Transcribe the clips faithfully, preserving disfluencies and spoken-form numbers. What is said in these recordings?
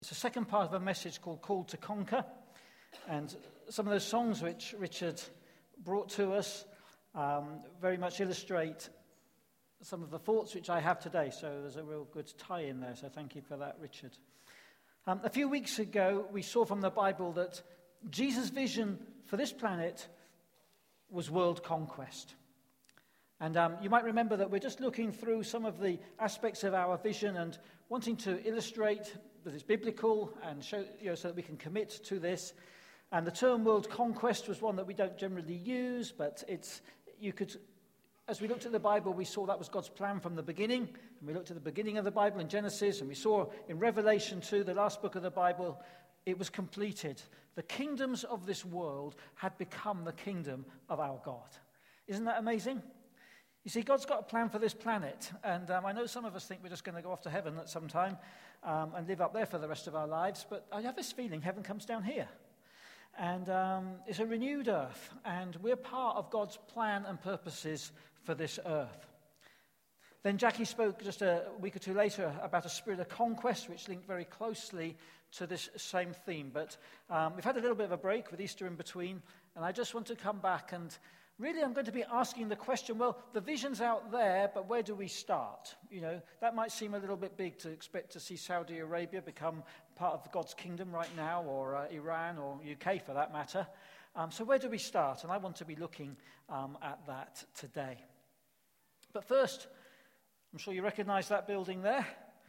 It's the second part of a message called Called to Conquer. And some of those songs which Richard brought to us um, very much illustrate some of the thoughts which I have today. So there's a real good tie in there. So thank you for that, Richard. Um, a few weeks ago, we saw from the Bible that Jesus' vision for this planet was world conquest. And um, you might remember that we're just looking through some of the aspects of our vision and wanting to illustrate that it's biblical and show, you know, so that we can commit to this. And the term world conquest was one that we don't generally use, but it's, you could, as we looked at the Bible, we saw that was God's plan from the beginning. And we looked at the beginning of the Bible in Genesis, and we saw in Revelation two, the last book of the Bible, it was completed. The kingdoms of this world had become the kingdom of our God. Isn't that amazing? You see, God's got a plan for this planet, and um, I know some of us think we're just going to go off to heaven at some time um, and live up there for the rest of our lives, but I have this feeling heaven comes down here. And um, it's a renewed earth, and we're part of God's plan and purposes for this earth. Then Jackie spoke just a week or two later about a spirit of conquest, which linked very closely to this same theme. But um, we've had a little bit of a break with Easter in between, and I just want to come back and really, I'm going to be asking the question, well, the vision's out there, but where do we start? You know, that might seem a little bit big to expect to see Saudi Arabia become part of God's kingdom right now, or uh, Iran, or U K for that matter. Um, so where do we start? And I want to be looking um, at that today. But first, I'm sure you recognize that building there,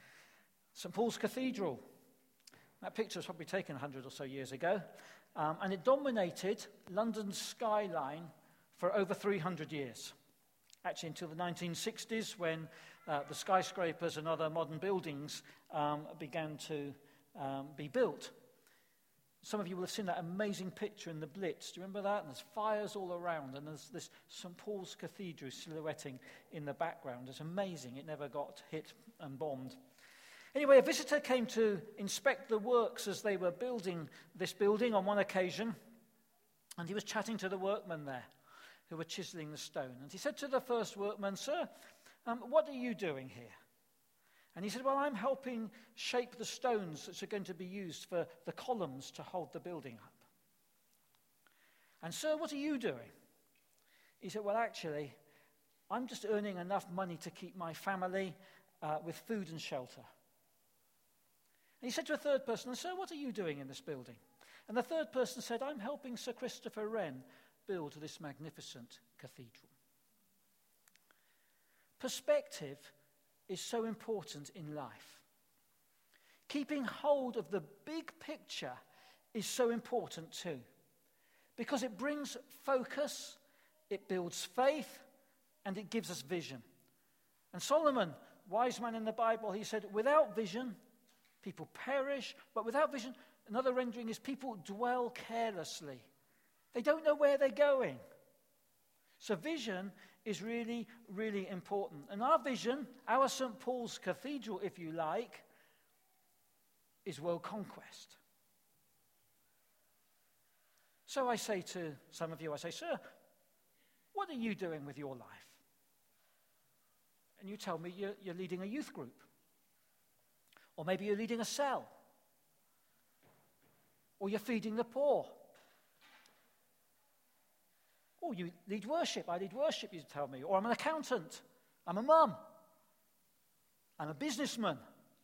Saint Paul's Cathedral. That picture was probably taken one hundred or so years ago, um, and it dominated London's skyline for over three hundred years, actually until the nineteen sixties, when uh, the skyscrapers and other modern buildings um, began to um, be built. Some of you will have seen that amazing picture in the Blitz. Do you remember that? And there's fires all around, and there's this Saint Paul's Cathedral silhouetting in the background. It's amazing. It never got hit and bombed. Anyway, a visitor came to inspect the works as they were building this building on one occasion, and he was chatting to the workmen there who were chiseling the stone. And he said to the first workman, "Sir, um, what are you doing here?" And he said, "Well, I'm helping shape the stones that are going to be used for the columns to hold the building up." "And sir, what are you doing?" He said, "Well, actually, I'm just earning enough money to keep my family uh, with food and shelter." And he said to a third person, "And sir, what are you doing in this building?" And the third person said, "I'm helping Sir Christopher Wren build this magnificent cathedral." Perspective is so important in life. Keeping hold of the big picture is so important too, because it brings focus, it builds faith, and it gives us vision. And Solomon, wise man in the Bible, he said, without vision, people perish, but without vision, another rendering is people dwell carelessly. They don't know where they're going. So vision is really, really important. And our vision, our Saint Paul's Cathedral, if you like, is world conquest. So I say to some of you, I say, "Sir, what are you doing with your life?" And you tell me you're, you're leading a youth group. Or maybe you're leading a cell. Or you're feeding the poor. Oh, you lead worship. I lead worship, you tell me. Or I'm an accountant. I'm a mum. I'm a businessman.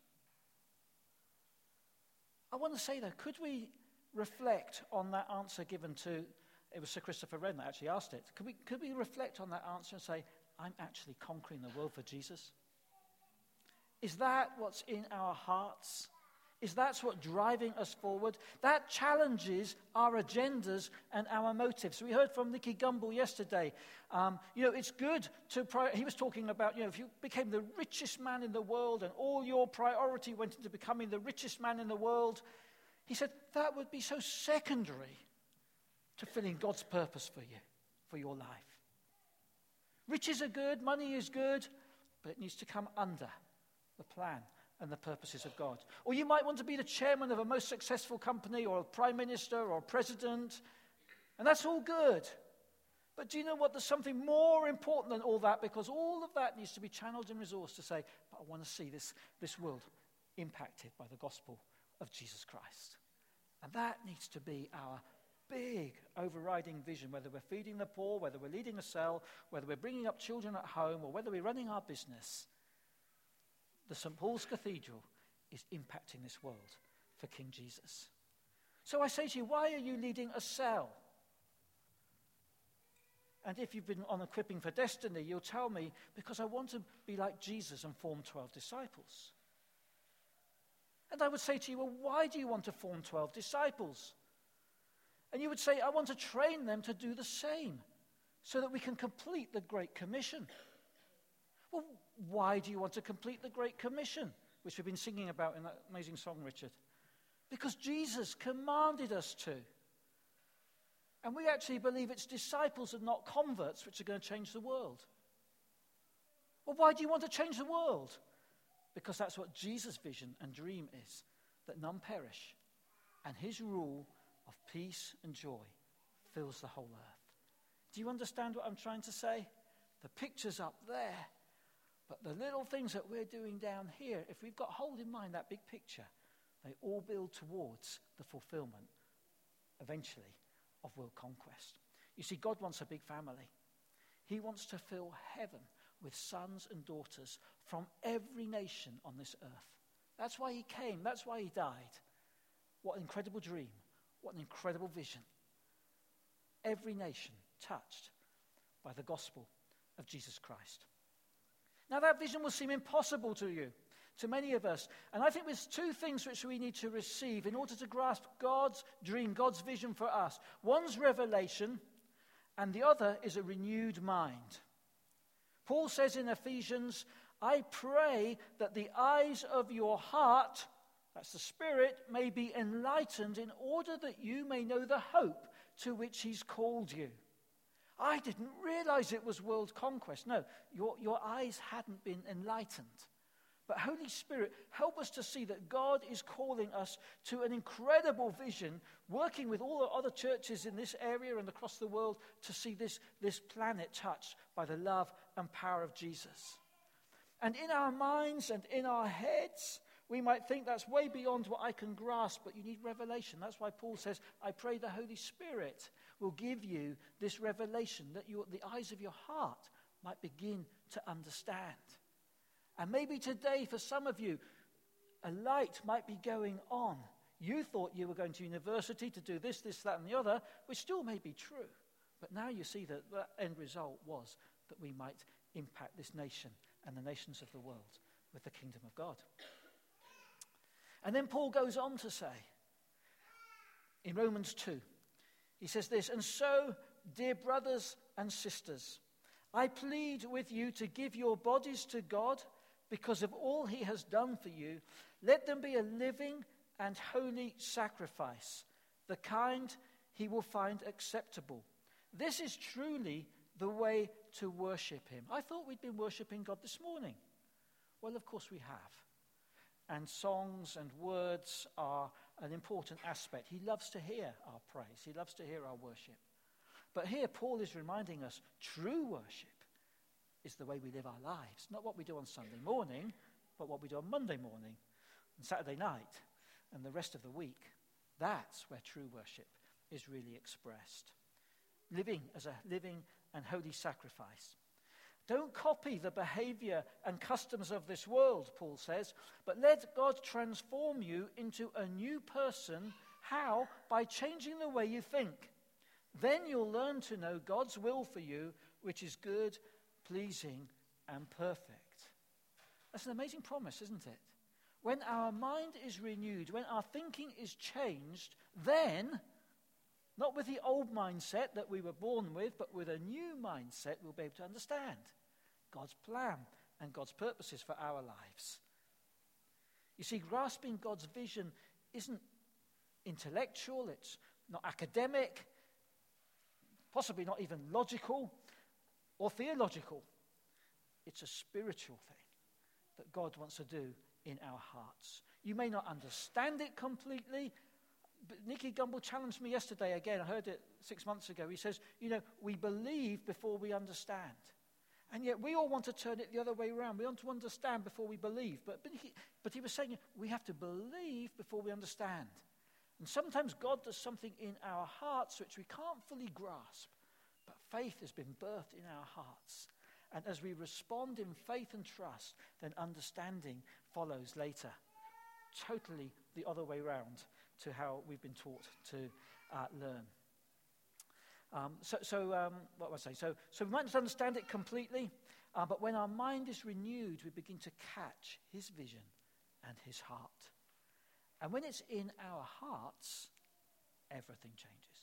I want to say, though, could we reflect on that answer given to, it was Sir Christopher Wren that actually asked it. Could we, could we reflect on that answer and say, I'm actually conquering the world for Jesus? Is that what's in our hearts? Is that what's driving us forward? That challenges our agendas and our motives. We heard from Nicky Gumbel yesterday. Um, you know, it's good to, pri- he was talking about, you know, if you became the richest man in the world and all your priority went into becoming the richest man in the world, he said that would be so secondary to filling God's purpose for you, for your life. Riches are good, money is good, but it needs to come under the plan and the purposes of God. Or you might want to be the chairman of a most successful company, or a prime minister, or a president, and that's all good. But do you know what? There's something more important than all that, because all of that needs to be channeled and resourced to say, but I want to see this, this world impacted by the gospel of Jesus Christ. And that needs to be our big overriding vision, whether we're feeding the poor, whether we're leading a cell, whether we're bringing up children at home, or whether we're running our business. The Saint Paul's Cathedral is impacting this world for King Jesus. So I say to you, why are you leading a cell? And if you've been on Equipping for Destiny, you'll tell me, because I want to be like Jesus and form twelve disciples. And I would say to you, well, why do you want to form twelve disciples? And you would say, I want to train them to do the same so that we can complete the Great Commission. Well, why do you want to complete the Great Commission, which we've been singing about in that amazing song, Richard? Because Jesus commanded us to. And we actually believe it's disciples and not converts which are going to change the world. Well, why do you want to change the world? Because that's what Jesus' vision and dream is, that none perish, and his rule of peace and joy fills the whole earth. Do you understand what I'm trying to say? The picture's up there, but the little things that we're doing down here, if we've got hold in mind that big picture, they all build towards the fulfillment, eventually, of world conquest. You see, God wants a big family. He wants to fill heaven with sons and daughters from every nation on this earth. That's why he came. That's why he died. What an incredible dream. What an incredible vision. Every nation touched by the gospel of Jesus Christ. Now that vision will seem impossible to you, to many of us. And I think there's two things which we need to receive in order to grasp God's dream, God's vision for us. One's revelation, and the other is a renewed mind. Paul says in Ephesians, I pray that the eyes of your heart, that's the spirit, may be enlightened in order that you may know the hope to which he's called you. I didn't realize it was world conquest. No, your, your eyes hadn't been enlightened. But Holy Spirit, help us to see that God is calling us to an incredible vision, working with all the other churches in this area and across the world to see this, this planet touched by the love and power of Jesus. And in our minds and in our heads, we might think that's way beyond what I can grasp, but you need revelation. That's why Paul says, I pray the Holy Spirit will give you this revelation, that you, the eyes of your heart might begin to understand. And maybe today, for some of you, a light might be going on. You thought you were going to university to do this, this, that, and the other, which still may be true. But now you see that the end result was that we might impact this nation and the nations of the world with the kingdom of God. And then Paul goes on to say, in Romans two, he says this, and so, dear brothers and sisters, I plead with you to give your bodies to God because of all he has done for you. Let them be a living and holy sacrifice, the kind he will find acceptable. This is truly the way to worship him. I thought we'd been worshiping God this morning. Well, of course we have. And songs and words are an important aspect. He loves to hear our praise. He loves to hear our worship. But here Paul is reminding us true worship is the way we live our lives. Not what we do on Sunday morning, but what we do on Monday morning and Saturday night and the rest of the week. That's where true worship is really expressed. Living as a living and holy sacrifice. Don't copy the behavior and customs of this world, Paul says, but let God transform you into a new person. How? By changing the way you think. Then you'll learn to know God's will for you, which is good, pleasing, and perfect. That's an amazing promise, isn't it? When our mind is renewed, when our thinking is changed, then, not with the old mindset that we were born with, but with a new mindset, we'll be able to understand God's plan and God's purposes for our lives. You see, grasping God's vision isn't intellectual, it's not academic, possibly not even logical or theological. It's a spiritual thing that God wants to do in our hearts. You may not understand it completely, but Nicky Gumbel challenged me yesterday again. I heard it six months ago. He says, you know, we believe before we understand. And yet we all want to turn it the other way around. We want to understand before we believe. But, but, he, but he was saying we have to believe before we understand. And sometimes God does something in our hearts which we can't fully grasp. But faith has been birthed in our hearts. And as we respond in faith and trust, then understanding follows later. Totally the other way around to how we've been taught to uh, learn. Um, so, so um, what was I saying? So, so we might not understand it completely, uh, but when our mind is renewed, we begin to catch his vision and his heart. And when it's in our hearts, everything changes.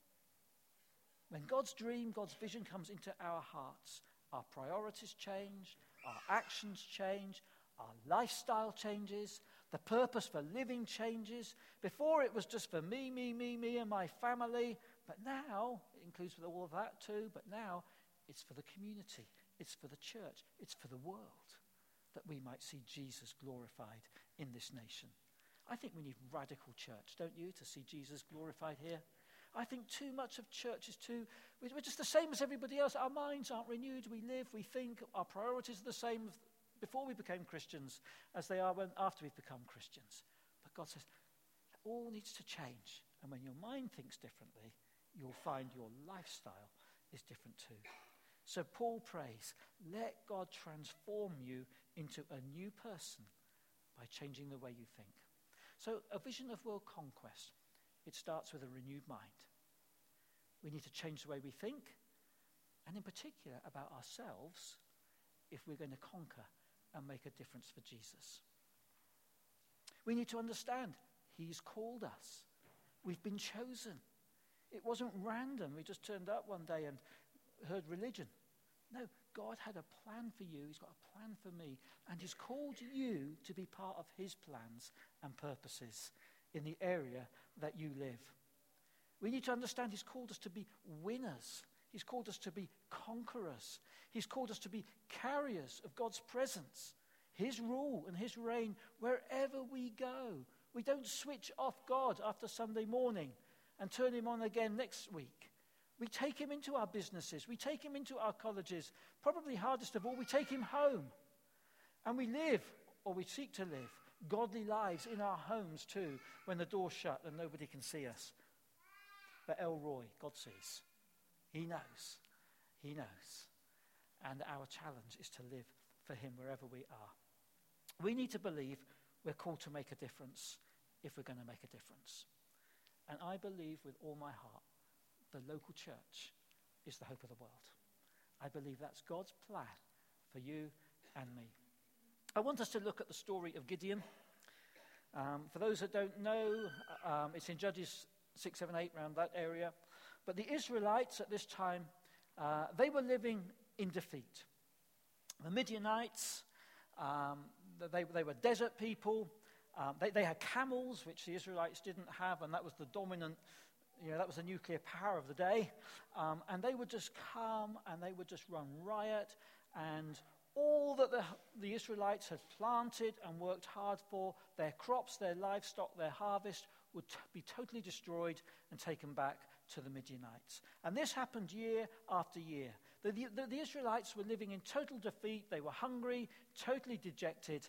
When God's dream, God's vision comes into our hearts, our priorities change, our actions change, our lifestyle changes, the purpose for living changes. Before it was just for me, me, me, me and my family, but now, it includes all of that too, but now it's for the community, it's for the church, it's for the world, that we might see Jesus glorified in this nation. I think we need radical church, don't you, to see Jesus glorified here? I think too much of church is too, we're just the same as everybody else. Our minds aren't renewed, we live, we think, our priorities are the same before we became Christians as they are when after we've become Christians. But God says, it all needs to change. And when your mind thinks differently, you'll find your lifestyle is different too. So Paul prays, let God transform you into a new person by changing the way you think. So a vision of world conquest, it starts with a renewed mind. We need to change the way we think, and in particular about ourselves, if we're going to conquer and make a difference for Jesus. We need to understand he's called us. We've been chosen. It wasn't random. We just turned up one day and heard religion. No, God had a plan for you. He's got a plan for me. And he's called you to be part of his plans and purposes in the area that you live. We need to understand he's called us to be winners. He's called us to be conquerors. He's called us to be carriers of God's presence, his rule and his reign wherever we go. We don't switch off God after Sunday morning and turn him on again next week. We take him into our businesses. We take him into our colleges. Probably hardest of all, we take him home. And we live, or we seek to live, godly lives in our homes too, when the door's shut and nobody can see us. But El Roy, God sees. He knows. He knows. And our challenge is to live for him wherever we are. We need to believe we're called to make a difference if we're going to make a difference. And I believe with all my heart, the local church is the hope of the world. I believe that's God's plan for you and me. I want us to look at the story of Gideon. Um, for those that don't know, um, it's in Judges six, seven, eight, around that area. But the Israelites at this time, uh, they were living in defeat. The Midianites, um, they, they were desert people. Um, they, they had camels, which the Israelites didn't have, and that was the dominant, you know, that was the nuclear power of the day. Um, and they would just come and they would just run riot, and all that the, the Israelites had planted and worked hard for, their crops, their livestock, their harvest, would t- be totally destroyed and taken back to the Midianites. And this happened year after year. The, the, the Israelites were living in total defeat. They were hungry, totally dejected.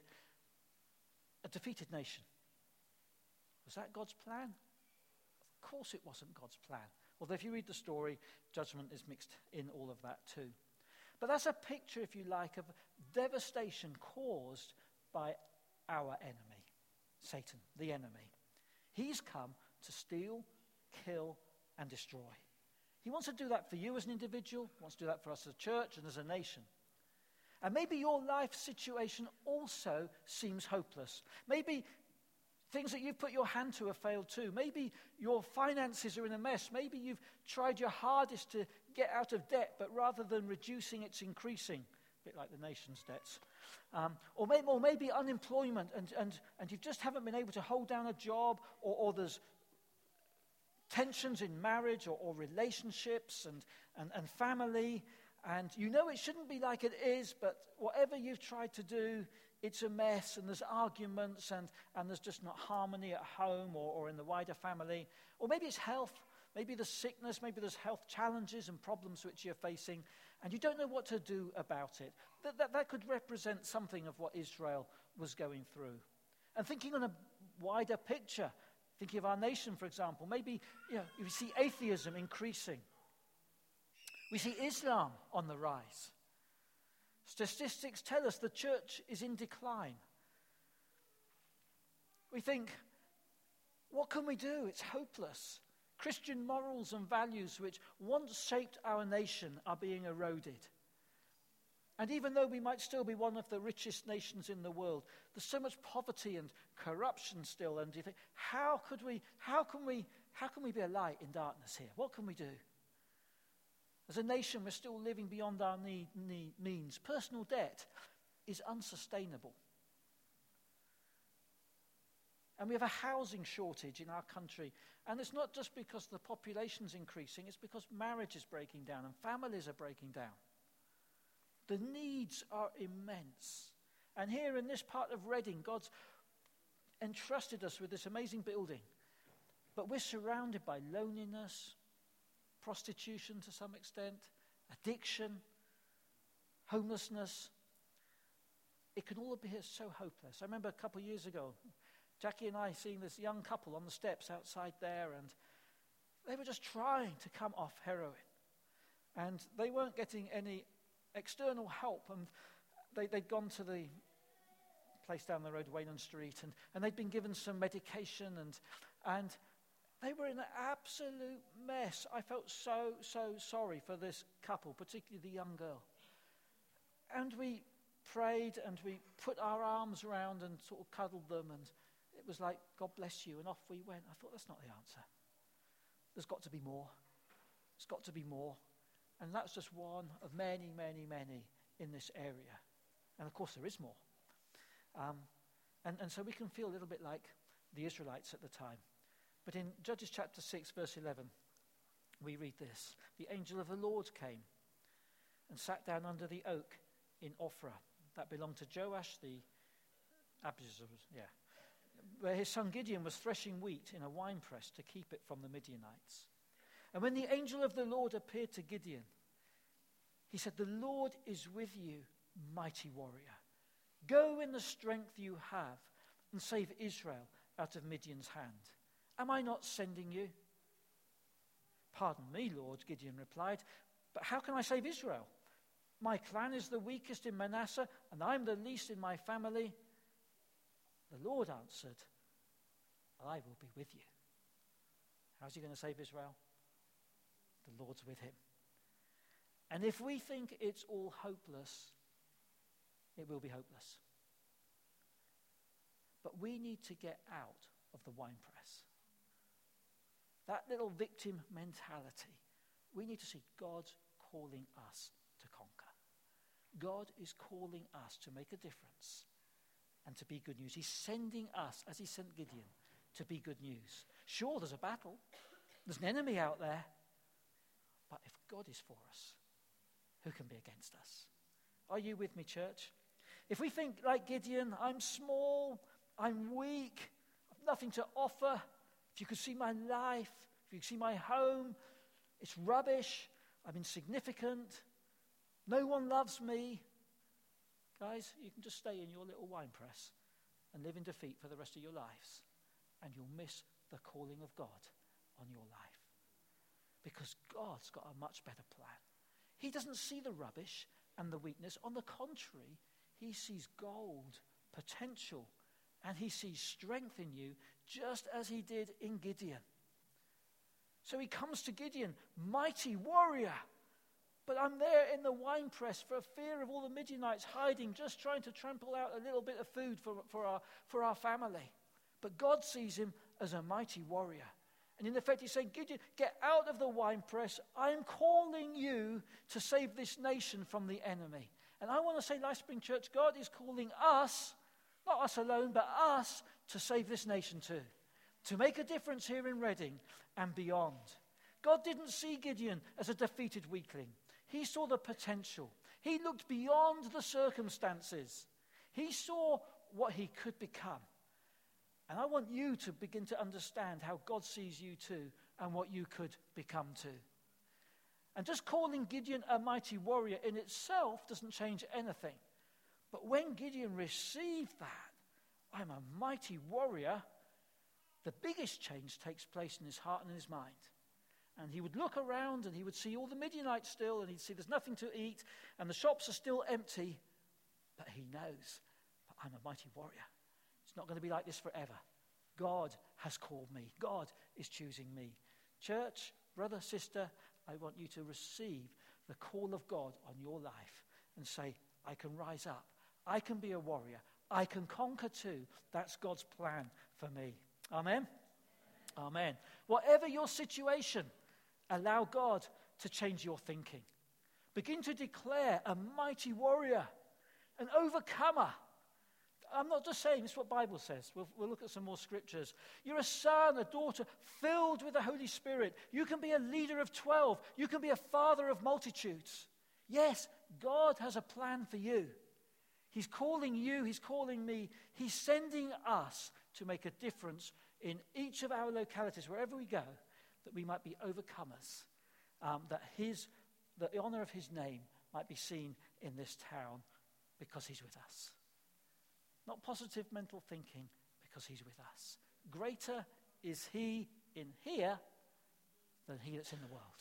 A defeated nation. Was that God's plan? Of course it wasn't God's plan. Although if you read the story, judgment is mixed in all of that too. But that's a picture, if you like, of devastation caused by our enemy, Satan, the enemy. He's come to steal, kill, and destroy. He wants to do that for you as an individual, wants to do that for us as a church and as a nation. And maybe your life situation also seems hopeless. Maybe things that you've put your hand to have failed too. Maybe your finances are in a mess. Maybe you've tried your hardest to get out of debt, but rather than reducing, it's increasing. A bit like the nation's debts. Um, or, maybe, or maybe unemployment, and, and, and you just haven't been able to hold down a job, or, or there's tensions in marriage or, or relationships and, and, and family. And you know it shouldn't be like it is, but whatever you've tried to do, it's a mess, and there's arguments, and, and there's just not harmony at home or, or in the wider family. Or maybe it's health. maybe there's sickness, maybe there's health challenges and problems which you're facing, and you don't know what to do about it. That, that, that could represent something of what Israel was going through. And thinking on a wider picture, thinking of our nation, for example, maybe you know, we see atheism increasing. We see Islam on the rise. Statistics tell us the church is in decline. We think, what can we do? It's hopeless. Christian morals and values which once shaped our nation are being eroded. And even though we might still be one of the richest nations in the world, there's so much poverty and corruption still. And you think, how could we, how can we, how can we be a light in darkness here? What can we do? As a nation, we're still living beyond our need, need, means. Personal debt is unsustainable. And we have a housing shortage in our country. And it's not just because the population's increasing, it's because marriage is breaking down and families are breaking down. The needs are immense. And here in this part of Reading, God's entrusted us with this amazing building. But we're surrounded by loneliness, prostitution to some extent, addiction, homelessness. It can all appear so hopeless. I remember a couple of years ago, Jackie and I seeing this young couple on the steps outside there, and they were just trying to come off heroin. And they weren't getting any external help, and they, they'd gone to the place down the road, Wayland Street, and, and they'd been given some medication, and and they were in an absolute mess. I felt so, so sorry for this couple, particularly the young girl. And we prayed, and we put our arms around and sort of cuddled them, and it was like, God bless you, and off we went. I thought, that's not the answer. There's got to be more. There's got to be more. And that's just one of many, many, many in this area. And of course there is more. Um, and, and so we can feel a little bit like the Israelites at the time. But in Judges chapter six, verse eleven, we read this. The angel of the Lord came and sat down under the oak in Ophrah. That belonged to Joash the Abijah, yeah, where his son Gideon was threshing wheat in a winepress to keep it from the Midianites. And when the angel of the Lord appeared to Gideon, he said, "The Lord is with you, mighty warrior. Go in the strength you have and save Israel out of Midian's hand. Am I not sending you?" "Pardon me, Lord," Gideon replied, "but how can I save Israel? My clan is the weakest in Manasseh, and I'm the least in my family." The Lord answered, "I will be with you." How's he going to save Israel? The Lord's with him. And if we think it's all hopeless, it will be hopeless. But we need to get out of the winepress. That little victim mentality. We need to see God calling us to conquer. God is calling us to make a difference and to be good news. He's sending us, as he sent Gideon, to be good news. Sure, there's a battle. There's an enemy out there. But if God is for us, who can be against us? Are you with me, church? If we think like Gideon, I'm small, I'm weak, I've nothing to offer. If you could see my life, if you could see my home, it's rubbish, I'm insignificant, no one loves me. Guys, you can just stay in your little wine press and live in defeat for the rest of your lives, and you'll miss the calling of God on your life. Because God's got a much better plan. He doesn't see the rubbish and the weakness. On the contrary, he sees gold, potential, and he sees strength in you, just as he did in Gideon. So he comes to Gideon, mighty warrior. But I'm there in the winepress for fear of all the Midianites hiding, just trying to trample out a little bit of food for, for, our, for our family. But God sees him as a mighty warrior. And in effect, he's saying, Gideon, get out of the winepress. I'm calling you to save this nation from the enemy. And I want to say, LifeSpring Church, God is calling us, not us alone, but us, to save this nation too. To make a difference here in Reading and beyond. God didn't see Gideon as a defeated weakling. He saw the potential. He looked beyond the circumstances. He saw what he could become. And I want you to begin to understand how God sees you too and what you could become too. And just calling Gideon a mighty warrior in itself doesn't change anything. But when Gideon received that, I'm a mighty warrior, the biggest change takes place in his heart and in his mind. And he would look around and he would see all the Midianites still, and he'd see there's nothing to eat, and the shops are still empty. But he knows, but I'm a mighty warrior. It's not going to be like this forever. God has called me. God is choosing me. Church, brother, sister, I want you to receive the call of God on your life and say, I can rise up. I can be a warrior. I can conquer too. That's God's plan for me. Amen? Amen. Whatever your situation, allow God to change your thinking. Begin to declare a mighty warrior, an overcomer. I'm not just saying, this is what the Bible says. We'll, we'll look at some more scriptures. You're a son, a daughter, filled with the Holy Spirit. You can be a leader of twelve. You can be a father of multitudes. Yes, God has a plan for you. He's calling you, he's calling me. He's sending us to make a difference in each of our localities, wherever we go, that we might be overcomers, um, that his, that the honor of his name might be seen in this town because he's with us. Not positive mental thinking, because he's with us. Greater is he in here than he that's in the world.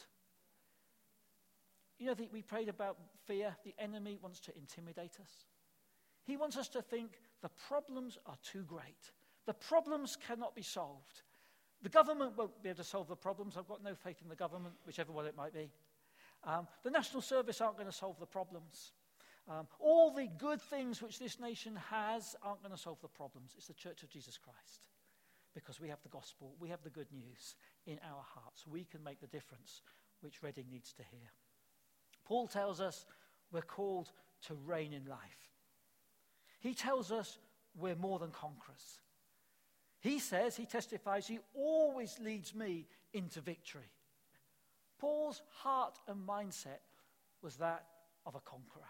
You know, the, we prayed about fear. The enemy wants to intimidate us. He wants us to think the problems are too great. The problems cannot be solved. The government won't be able to solve the problems. I've got no faith in the government, whichever one it might be. Um, the National Service aren't going to solve the problems. Um, all the good things which this nation has aren't going to solve the problems. It's the Church of Jesus Christ. Because we have the gospel, we have the good news in our hearts. We can make the difference which Reading needs to hear. Paul tells us we're called to reign in life. He tells us we're more than conquerors. He says, he testifies, he always leads me into victory. Paul's heart and mindset was that of a conqueror.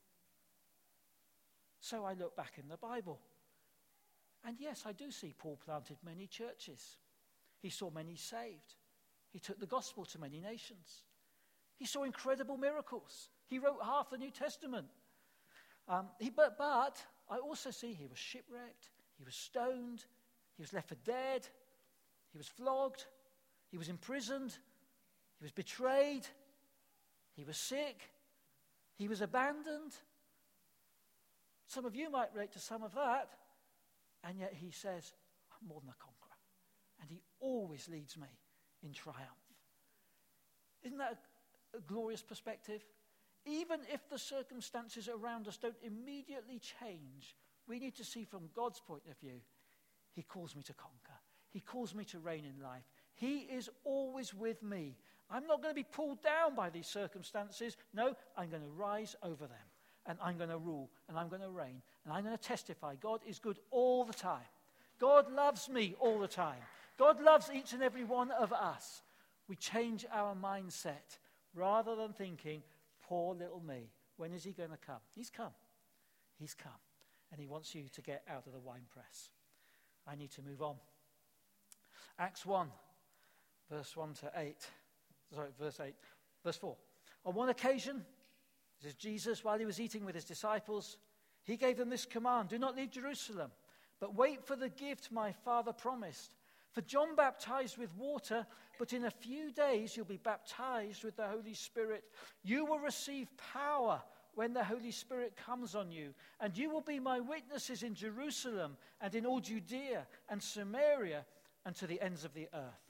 So I look back in the Bible. And yes, I do see Paul planted many churches. He saw many saved. He took the gospel to many nations. He saw incredible miracles. He wrote half the New Testament. Um, he, but, but I also see he was shipwrecked. He was stoned. He was left for dead. He was flogged. He was imprisoned. He was betrayed. He was sick. He was abandoned. Some of you might relate to some of that, and yet he says, I'm more than a conqueror. And he always leads me in triumph. Isn't that a, a glorious perspective? Even if the circumstances around us don't immediately change, we need to see from God's point of view, he calls me to conquer. He calls me to reign in life. He is always with me. I'm not going to be pulled down by these circumstances. No, I'm going to rise over them. And I'm going to rule, and I'm going to reign, and I'm going to testify. God is good all the time. God loves me all the time. God loves each and every one of us. We change our mindset rather than thinking, poor little me, when is he going to come? He's come. He's come. And he wants you to get out of the winepress. I need to move on. Acts one, verse one to eight. Sorry, verse eight. Verse four. On one occasion, this is Jesus, while he was eating with his disciples, he gave them this command: do not leave Jerusalem, but wait for the gift my Father promised. For John baptized with water, but in a few days you'll be baptized with the Holy Spirit. You will receive power when the Holy Spirit comes on you, and you will be my witnesses in Jerusalem and in all Judea and Samaria and to the ends of the earth.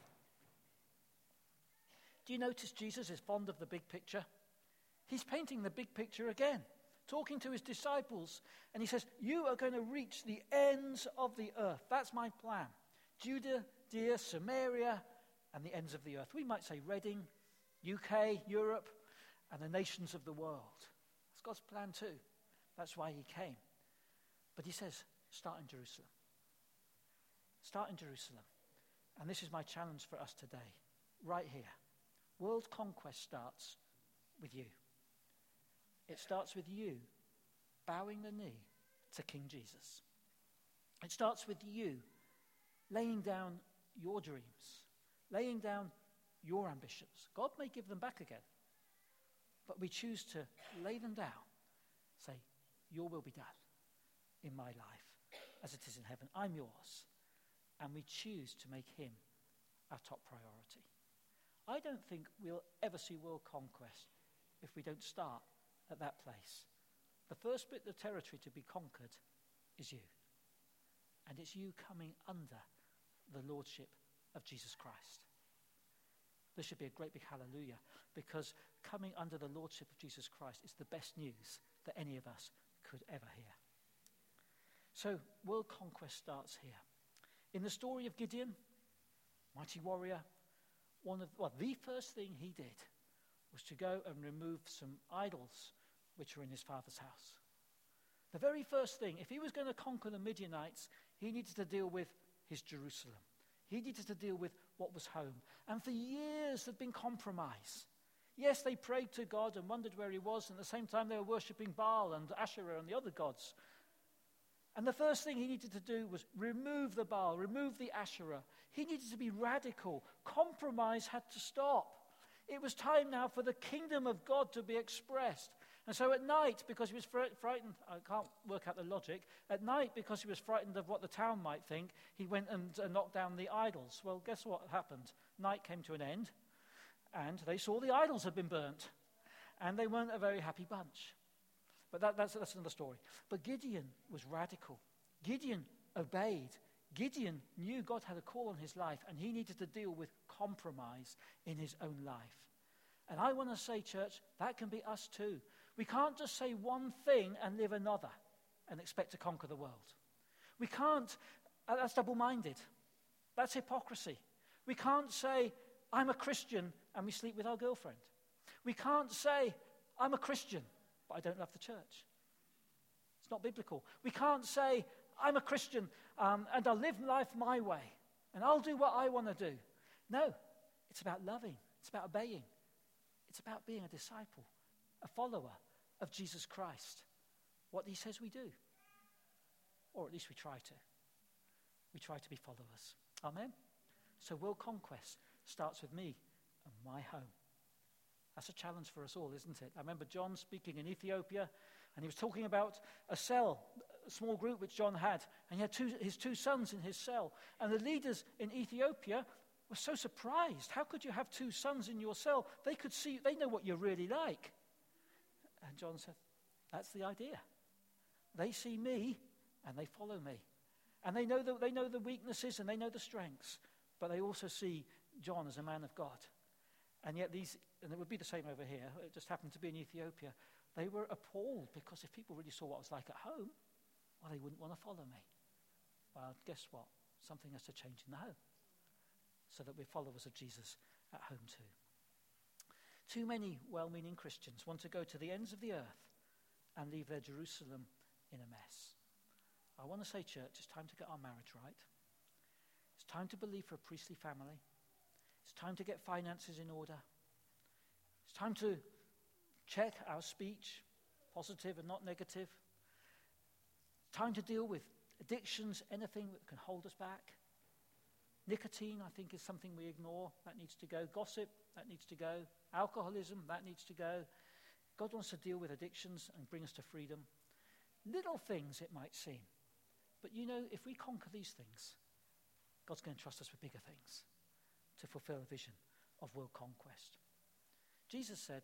Do you notice Jesus is fond of the big picture? He's painting the big picture again, talking to his disciples, and he says, you are going to reach the ends of the earth. That's my plan. Judea, Samaria, and the ends of the earth. We might say Reading, U K, Europe, and the nations of the world. That's God's plan too. That's why he came. But he says, start in Jerusalem. Start in Jerusalem. And this is my challenge for us today, right here. World conquest starts with you. It starts with you bowing the knee to King Jesus. It starts with you laying down your dreams, laying down your ambitions. God may give them back again, but we choose to lay them down, say, your will be done in my life as it is in heaven. I'm yours. And we choose to make him our top priority. I don't think we'll ever see world conquest if we don't start at that place. The first bit of territory to be conquered is you. And it's you coming under the lordship of Jesus Christ. There should be a great big hallelujah, because coming under the lordship of Jesus Christ is the best news that any of us could ever hear. So world conquest starts here. In the story of Gideon, mighty warrior, one of well, the first thing he did was to go and remove some idols which were in his father's house. The very first thing, if he was going to conquer the Midianites, he needed to deal with his Jerusalem. He needed to deal with what was home. And for years there'd been compromise. Yes, they prayed to God and wondered where he was, and at the same time they were worshipping Baal and Asherah and the other gods. And the first thing he needed to do was remove the Baal, remove the Asherah. He needed to be radical. Compromise had to stop. It was time now for the kingdom of God to be expressed. And so at night, because he was fr- frightened, I can't work out the logic, at night, because he was frightened of what the town might think, he went and uh, knocked down the idols. Well, guess what happened? Night came to an end, and they saw the idols had been burnt, and they weren't a very happy bunch. But that, that's, that's another story. But Gideon was radical. Gideon obeyed. Gideon knew God had a call on his life, and he needed to deal with compromise in his own life. And I want to say, church, that can be us too. We can't just say one thing and live another and expect to conquer the world. We can't, uh, that's double-minded. That's hypocrisy. We can't say, I'm a Christian, and we sleep with our girlfriend. We can't say, I'm a Christian, but I don't love the church. It's not biblical. We can't say, I'm a Christian, um, and I'll live life my way, and I'll do what I want to do. No, it's about loving. It's about obeying. It's about being a disciple, a follower of Jesus Christ. What he says we do. Or at least we try to. We try to be followers. Amen? So world conquest starts with me and my home. That's a challenge for us all, isn't it? I remember John speaking in Ethiopia, and he was talking about a cell, a small group which John had, and he had two, his two sons in his cell. And the leaders in Ethiopia were so surprised. How could you have two sons in your cell? They could see, they know what you're really like. And John said, that's the idea. They see me, and they follow me. And they know the, they know the weaknesses, and they know the strengths. But they also see John as a man of God. And yet these, and it would be the same over here, it just happened to be in Ethiopia, they were appalled, because if people really saw what it was like at home, well, they wouldn't want to follow me. Well, guess what? Something has to change in the home, so that we're followers of Jesus at home too. Too many well-meaning Christians want to go to the ends of the earth and leave their Jerusalem in a mess. I want to say, church, it's time to get our marriage right. It's time to believe for a priestly family. It's time to get finances in order. It's time to check our speech, positive and not negative. Time to deal with addictions, anything that can hold us back. Nicotine, I think, is something we ignore. That needs to go. Gossip, that needs to go. Alcoholism, that needs to go. God wants to deal with addictions and bring us to freedom. Little things, it might seem. But you know, if we conquer these things, God's going to trust us with bigger things to fulfill a vision of world conquest. Jesus said,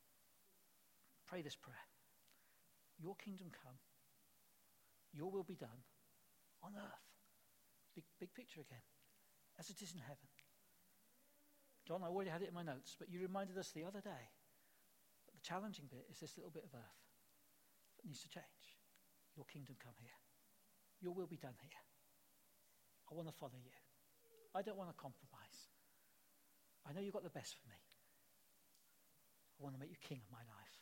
pray this prayer. Your kingdom come. Your will be done on earth. Big, big picture again. As it is in heaven. John, I already had it in my notes, but you reminded us the other day that the challenging bit is this little bit of earth that needs to change. Your kingdom come here. Your will be done here. I want to follow you. I don't want to compromise. I know you've got the best for me. I want to make you king of my life.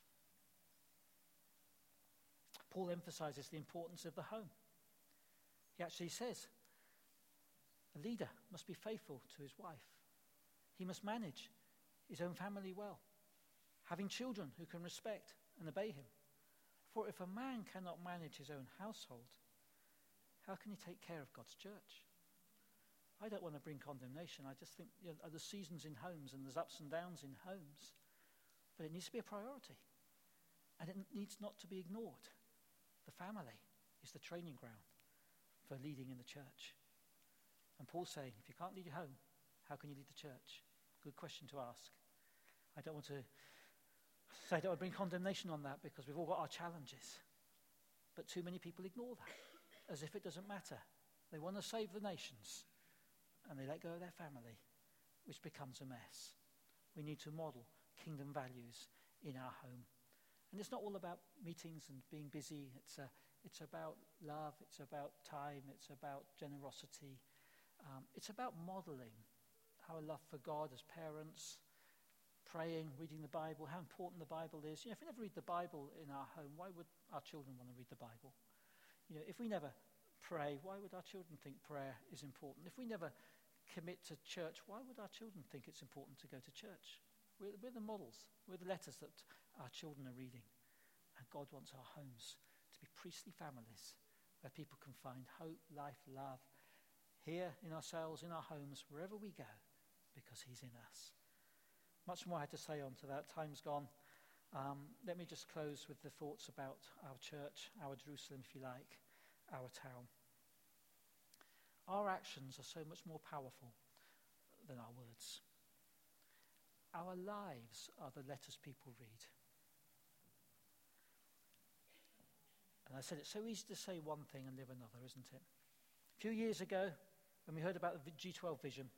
Paul emphasizes the importance of the home. He actually says, a leader must be faithful to his wife. He must manage his own family well, having children who can respect and obey him. For if a man cannot manage his own household, how can he take care of God's church? I don't want to bring condemnation. I just think, you know, there's seasons in homes and there's ups and downs in homes. But it needs to be a priority. And it needs not to be ignored. The family is the training ground for leading in the church. And Paul's saying, if you can't lead your home, how can you lead the church? Good question to ask. I don't want to say I don't want to bring condemnation on that because we've all got our challenges. But too many people ignore that as if it doesn't matter. They want to save the nations and they let go of their family, which becomes a mess. We need to model kingdom values in our home. And it's not all about meetings and being busy. It's a, it's about love. It's about time. It's about generosity. Um, it's about modeling our love for God as parents, praying, reading the Bible, how important the Bible is. You know, if we never read the Bible in our home, why would our children want to read the Bible? You know, if we never pray, why would our children think prayer is important? If we never commit to church, why would our children think it's important to go to church? We're, we're the models. We're the letters that our children are reading. And God wants our homes to be priestly families where people can find hope, life, love, here in ourselves, in our homes, wherever we go, because he's in us. Much more I had to say on to that. Time's gone. Um, let me just close with the thoughts about our church, our Jerusalem, if you like, our town. Our actions are so much more powerful than our words. Our lives are the letters people read. And I said it's so easy to say one thing and live another, isn't it? A few years ago, when we heard about the G twelve vision,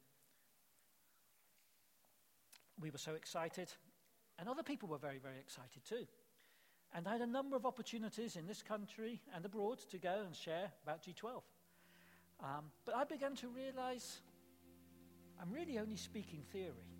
we were so excited, and other people were very, very excited too. And I had a number of opportunities in this country and abroad to go and share about G twelve. Um, but I began to realize I'm really only speaking theory.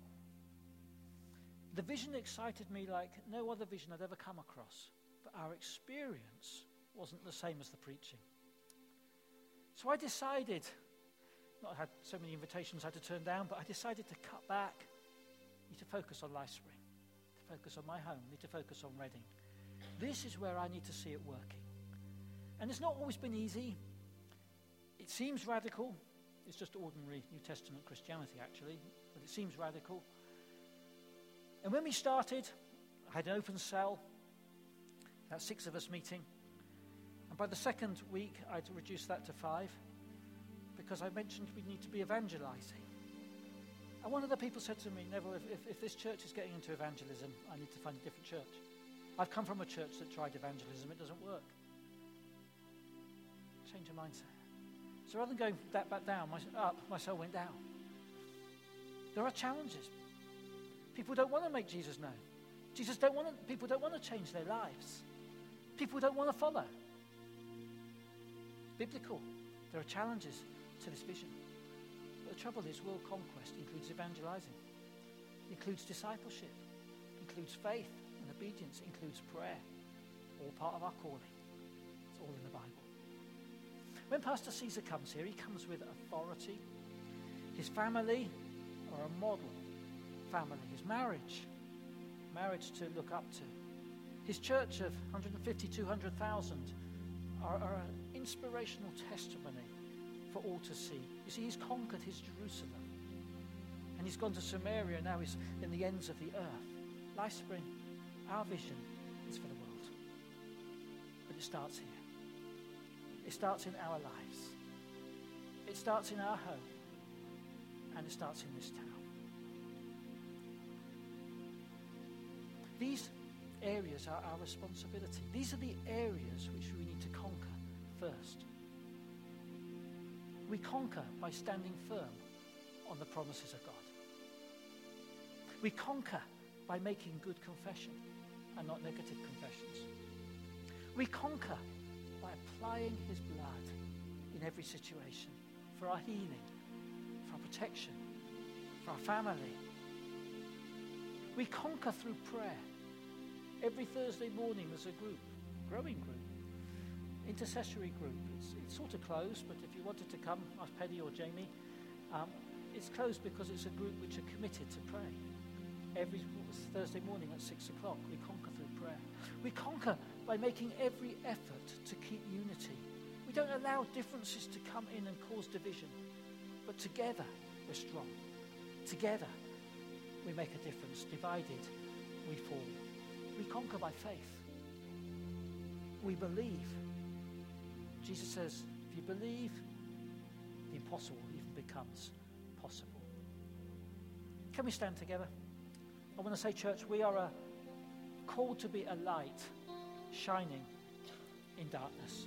The vision excited me like no other vision I'd ever come across, but our experience wasn't the same as the preaching. So I decided, not I had so many invitations I had to turn down, but I decided to cut back. I need to focus on LifeSpring, to focus on my home, I need to focus on Reading. This is where I need to see it working. And it's not always been easy. It seems radical. It's just ordinary New Testament Christianity, actually, but it seems radical. And when we started, I had an open cell, about six of us meeting. And by the second week, I'd reduced that to five because I mentioned we need to be evangelizing. And one of the people said to me, Neville, if, if, if this church is getting into evangelism, I need to find a different church. I've come from a church that tried evangelism. It doesn't work. Change your mindset. So rather than going that back down, my, up, my soul went down. There are challenges. People don't want to make Jesus known. Jesus don't want to, people don't want to change their lives. People don't want to follow. Biblical. There are challenges to this vision. But the trouble is, world conquest includes evangelizing, includes discipleship, includes faith and obedience, includes prayer. All part of our calling. It's all in the Bible. When Pastor Caesar comes here, he comes with authority. His family are a model family. His marriage, marriage to look up to. His church of one hundred fifty, two hundred thousand are, are an inspirational testimony for all to see. You see, he's conquered his Jerusalem. And he's gone to Samaria, now he's in the ends of the earth. LifeSpring, our vision is for the world. But it starts here. It starts in our lives. It starts in our home. And it starts in this town. These areas are our responsibility. These are the areas which we need to conquer first. We conquer by standing firm on the promises of God. We conquer by making good confession and not negative confessions. We conquer by applying his blood in every situation for our healing, for our protection, for our family. We conquer through prayer. Every Thursday morning there's a group, growing group, intercessory group. It's, it's sort of closed, but if you wanted to come, ask Penny or Jamie. Um, it's closed because it's a group which are committed to pray. Every Thursday morning at six o'clock, we conquer through prayer. We conquer by making every effort to keep unity. We don't allow differences to come in and cause division. But together we're strong. Together we make a difference. Divided we fall. We conquer by faith. We believe. Jesus says, if you believe, the impossible even becomes possible. Can we stand together? I want to say, church, we are a, called to be a light shining in darkness.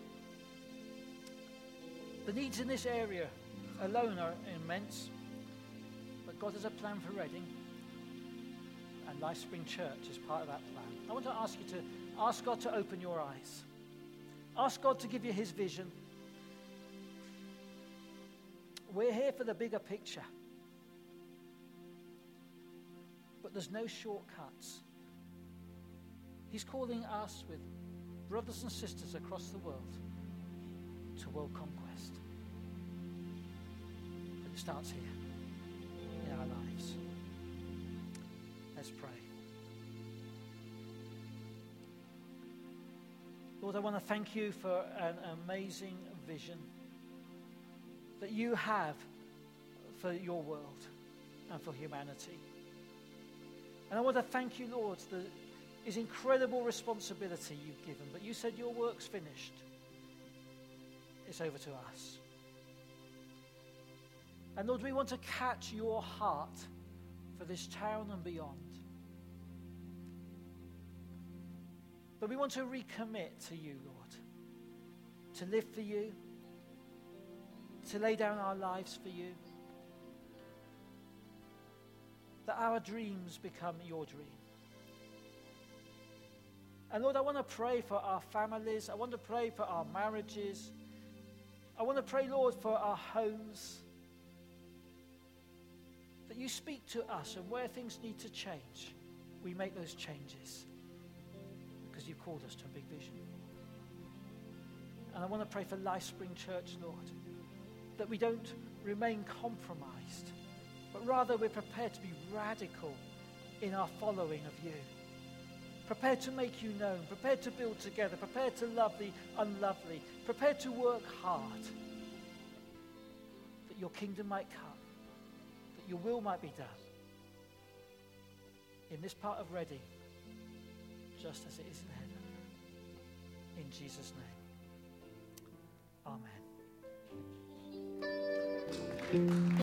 The needs in this area alone are immense, but God has a plan for Reading, and LifeSpring Church is part of that plan. I want to ask you to ask God to open your eyes. Ask God to give you his vision. We're here for the bigger picture, but there's no shortcuts. He's calling us with brothers and sisters across the world to world conquest. But it starts here in our lives. Let's pray. Lord, I want to thank you for an amazing vision that you have for your world and for humanity. And I want to thank you, Lord, that is incredible responsibility you've given. But you said your work's finished. It's over to us. And Lord, we want to catch your heart for this town and beyond. But we want to recommit to you, Lord, to live for you, to lay down our lives for you, that our dreams become your dream. And Lord, I want to pray for our families. I want to pray for our marriages. I want to pray, Lord, for our homes. That you speak to us, and where things need to change, we make those changes. Because you've called us to a big vision. And I want to pray for LifeSpring Church, Lord, that we don't remain compromised, but rather we're prepared to be radical in our following of you. Prepared to make you known, prepared to build together, prepared to love the unlovely, prepared to work hard, that your kingdom might come, that your will might be done in this part of Reading, just as it is in heaven. In Jesus' name, amen.